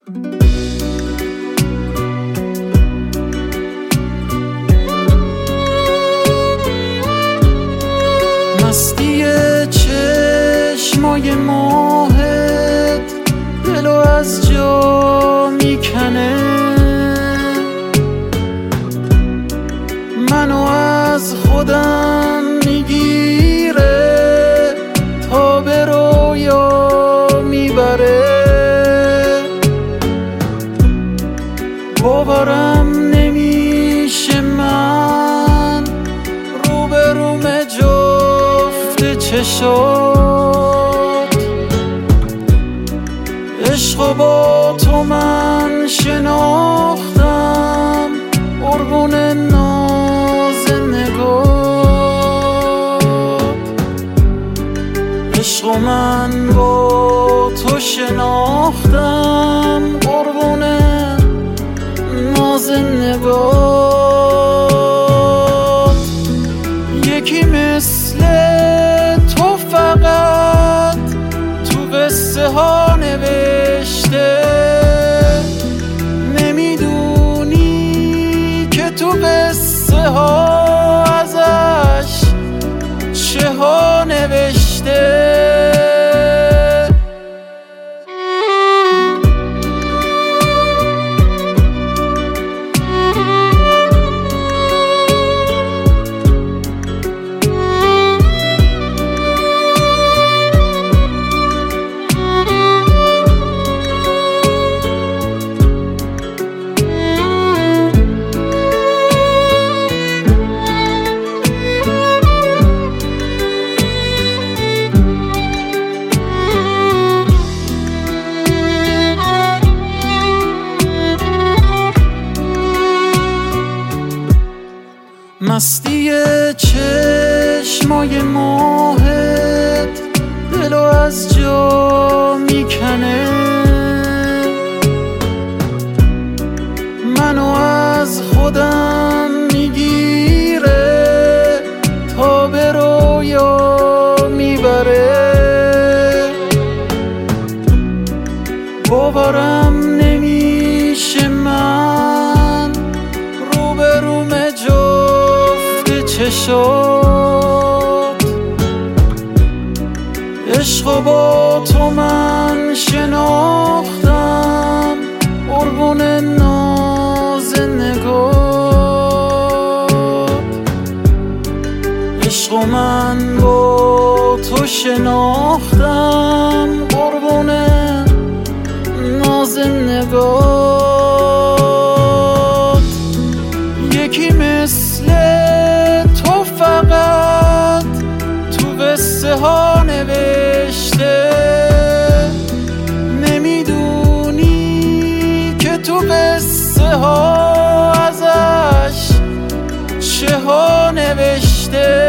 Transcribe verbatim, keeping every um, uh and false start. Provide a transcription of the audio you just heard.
مستی چشمای ماهت دلو از جا میکنه، منو از خودم میگیره تا به رویا میبره. باورم نمیشه من روبروم جفت چشات، عشقو با تو من شناختم قربون ناز نگات. عشقو من با تو شناختم قربون ناز نگات. یکی مثل تو فقط تو قصه ها نوشته، نمیدونی که تو قصه ها ازش چه ها نوشته. مستی چشمای ماهت دلو از جا میکنه، منو از خودم میگیره تا به رویا میبره. باورم نمیشه من روبروم چشات، عشقو با تو من شناختم قربون ناز نگات. عشقو من با تو شناختم قربون ناز نگات. یکی مثل تو فقط تو قصه ها نوشته، نمیدونی که تو قصه ها ازش چه ها نوشته.